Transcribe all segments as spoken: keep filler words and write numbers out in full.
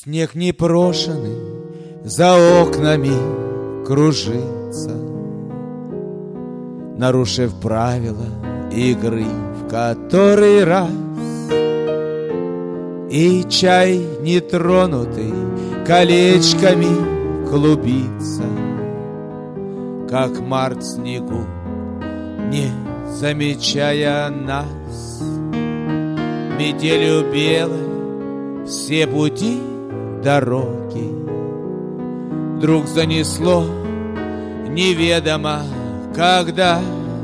Снег непрошенный за окнами кружится, нарушив правила игры в который раз. И чай нетронутый колечками клубится, как март в снегу, не замечая нас. Метелью белой все пути дороги вдруг занесло неведомо когда,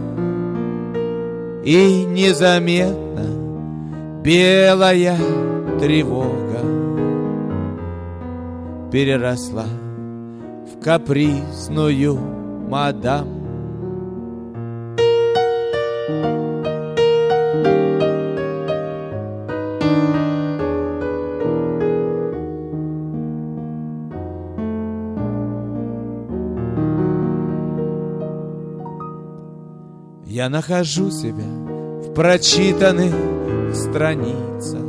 и незаметно белая тревога переросла в капризную мадам. Я нахожу себя в прочитанных страницах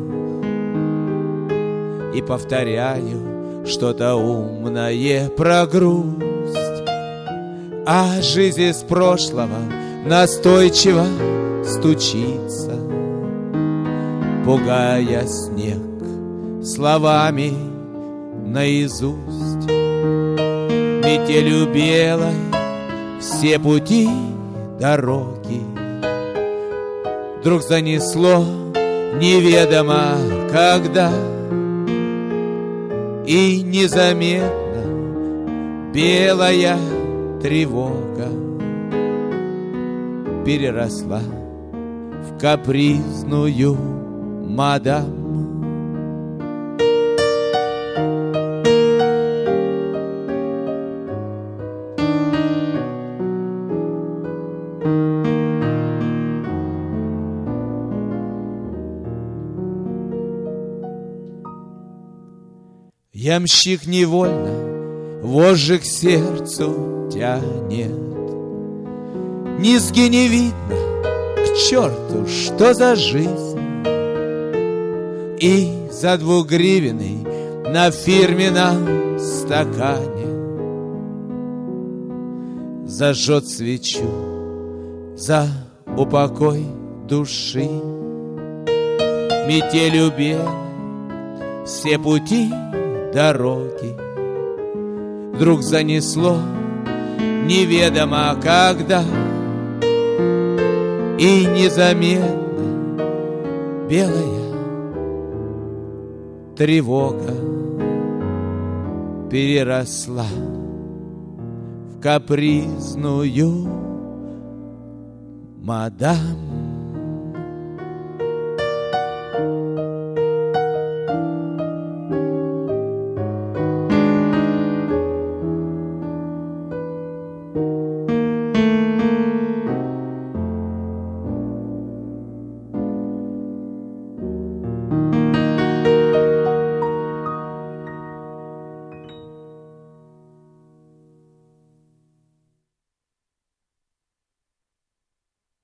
и повторяю что-то умное про грусть, а жизнь из прошлого настойчиво стучится, пугая снег словами наизусть. Метелью белой все пути дороги вдруг занесло неведомо когда, и незаметно белая тревога переросла в капризную мадам. Ямщик невольно вожжи к сердцу тянет. Низги не видно, к черту, что за жизнь. И за двугривенный на фирменном стакане зажжет свечу за упокой души. Метелью белой все пути дороги вдруг занесло неведомо когда, и незаметно белая тревога переросла в капризную мадам.